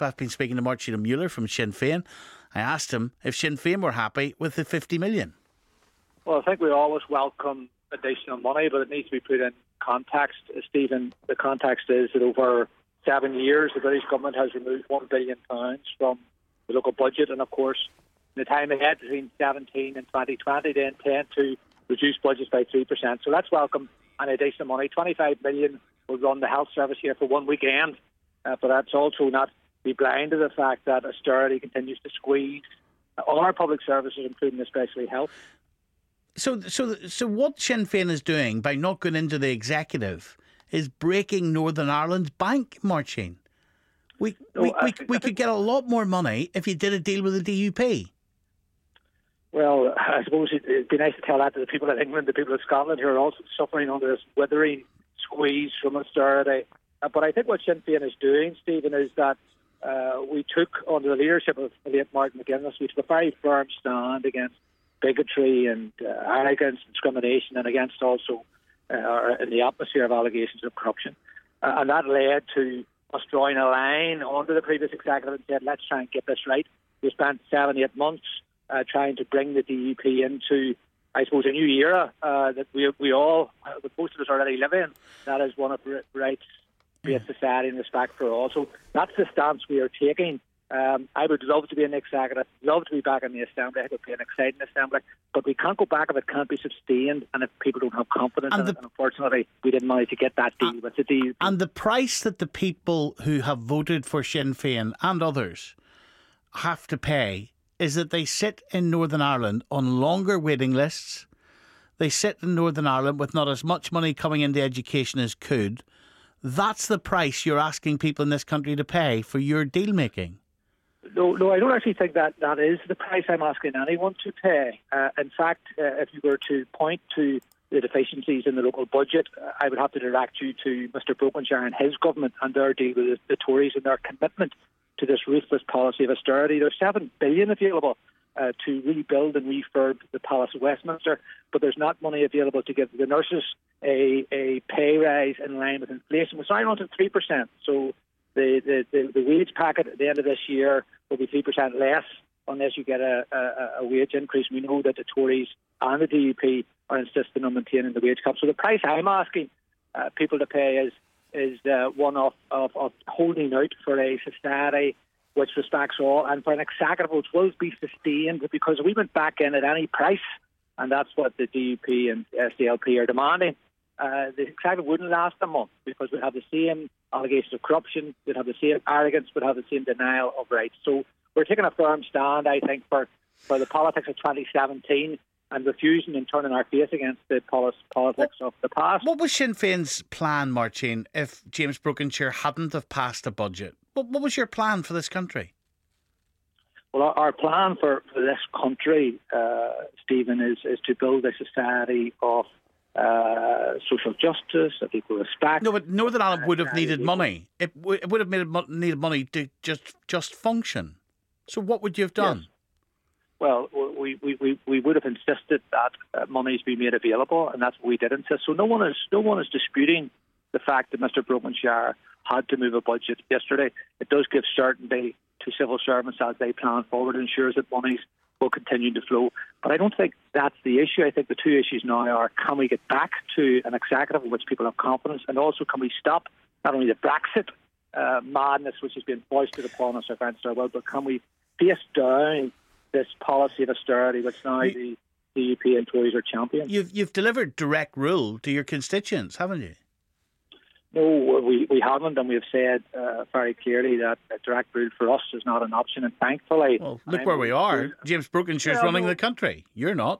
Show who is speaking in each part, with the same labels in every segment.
Speaker 1: I've been speaking to Martin Mueller from Sinn Féin. I asked him if Sinn Féin were happy with the 50 million.
Speaker 2: Well, I think we always welcome additional money, but it needs to be put in context. Stephen, the context is that over 7 years, the British government has removed £1 billion from the local budget, and of course, in the time ahead between 2017 and 2020, they intend to reduce budgets by 3%. So let's welcome an additional money. 25 million will run the health service here for one weekend, but that's also not be blind to the fact that austerity continues to squeeze all our public services, including especially health.
Speaker 1: So what Sinn Féin is doing by not going into the executive is breaking Northern Ireland's bank, Martin. We could get a lot more money if you did a deal with the DUP.
Speaker 2: Well, I suppose it'd be nice to tell that to the people in England, the people of Scotland, who are also suffering under this withering squeeze from austerity. But I think what Sinn Féin is doing, Stephen, is that we took, under the leadership of the late Martin McGuinness, we took a very firm stand against bigotry and arrogance, discrimination, and against also in the atmosphere of allegations of corruption. And that led to us drawing a line under the previous executive and said, let's try and get this right. We spent 7-8 months trying to bring the DUP into, I suppose, a new era that we all, most of us already live in. That is one of rights-based society and respect for all. So that's the stance we are taking. I would love to be in the executive, love to be back in the assembly. I think it would be an exciting assembly, but we can't go back if it can't be sustained and if people don't have confidence in it. And unfortunately, we didn't manage to get that deal with the DUP.
Speaker 1: And the price that the people who have voted for Sinn Féin and others have to pay is that they sit in Northern Ireland on longer waiting lists. They sit in Northern Ireland with not as much money coming into education as could. That's the price you're asking people in this country to pay for your deal making.
Speaker 2: No, I don't actually think that is the price I'm asking anyone to pay. In fact, if you were to point to the deficiencies in the local budget, I would have to direct you to Mr Brokenshire and his government and their deal with the Tories and their commitment to this ruthless policy of austerity. There's £7 billion available to rebuild and refurb the Palace of Westminster, but there's not money available to give the nurses a pay rise in line with inflation. We're signing on to 3%, so the wage packet at the end of this year will be 3% less unless you get a wage increase. We know that the Tories and the DUP are insisting on maintaining the wage cap. So the price I'm asking people to pay is one of holding out for a society which respects all and for an executive which will be sustained, because we went back in at any price, and that's what the DUP and SDLP are demanding. The executive wouldn't last a month because we'd have the same allegations of corruption, we'd have the same arrogance, we'd have the same denial of rights. So we're taking a firm stand, I think, for the politics of 2017 and refusing and turning our face against the politics of the past.
Speaker 1: What was Sinn Féin's plan, Martin, if James Brokenshire hadn't have passed a budget? What was your plan for this country?
Speaker 2: Well, our plan for this country, Stephen, is to build a society of social justice, of equal respect.
Speaker 1: No, but Northern Ireland would have needed money. It would have needed money to just function. So what would you have done?
Speaker 2: Yes. Well, we would have insisted that monies be made available, and that's what we did insist. So no one is disputing the fact that Mr Brokenshire had to move a budget yesterday. It does give certainty to civil servants as they plan forward, ensures that monies will continue to flow. But I don't think that's the issue. I think the two issues now are, can we get back to an executive in which people have confidence, and also can we stop not only the Brexit madness which has been foisted upon us against our will, but can we face down this policy of austerity which now the DUP and Tories are champions?
Speaker 1: You've delivered direct rule to your constituents, haven't you?
Speaker 2: No, we haven't, and we have said very clearly that direct rule for us is not an option, and thankfully...
Speaker 1: Well, look where we are. James Brokenshire's running the country. You're not.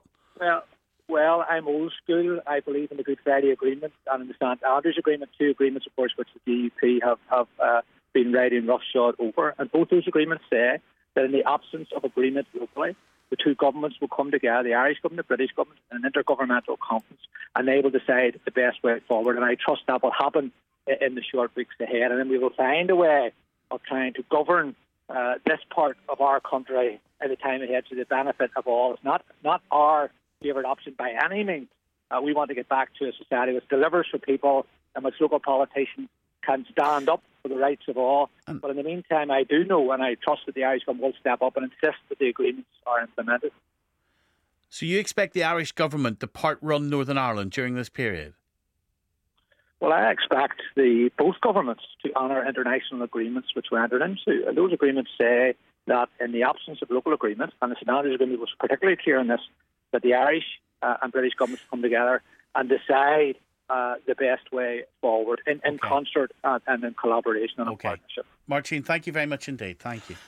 Speaker 2: Well, I'm old school. I believe in the Good Friday Agreement and in the St Andrews Agreement, two agreements, of course, which the DUP have been riding roughshod over. And both those agreements say that in the absence of agreement locally, the two governments will come together, the Irish government, the British government, in an intergovernmental conference, and they will decide the best way forward. And I trust that will happen in the short weeks ahead. And then we will find a way of trying to govern this part of our country in the time ahead to the benefit of all. It's not our favourite option by any means. We want to get back to a society which delivers for people and which local politicians can stand up for the rights of all. But in the meantime, I do know and I trust that the Irish government will step up and insist that the agreements are implemented.
Speaker 1: So you expect the Irish government to part-run Northern Ireland during this period?
Speaker 2: Well, I expect both governments to honour international agreements which we entered into. And those agreements say that in the absence of local agreement, and the St Andrews Agreement was particularly clear on this, that the Irish and British governments come together and decide the best way forward in concert and in collaboration and in partnership.
Speaker 1: Martin, thank you very much indeed. Thank you.